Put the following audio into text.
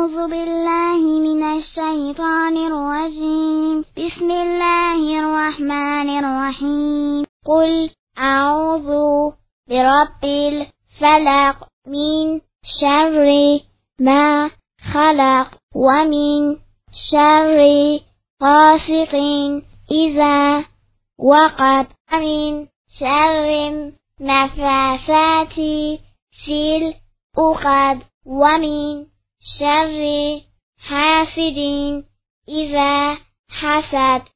أعوذ بالله من الشيطان الرجيم. بسم الله الرحمن الرحيم. قل أعوذ برب الفلق من شر ما خلق ومن شر غاسق إذا وقب ومن شر النفاثات في العقد ومن شر حاسد إذا حسد.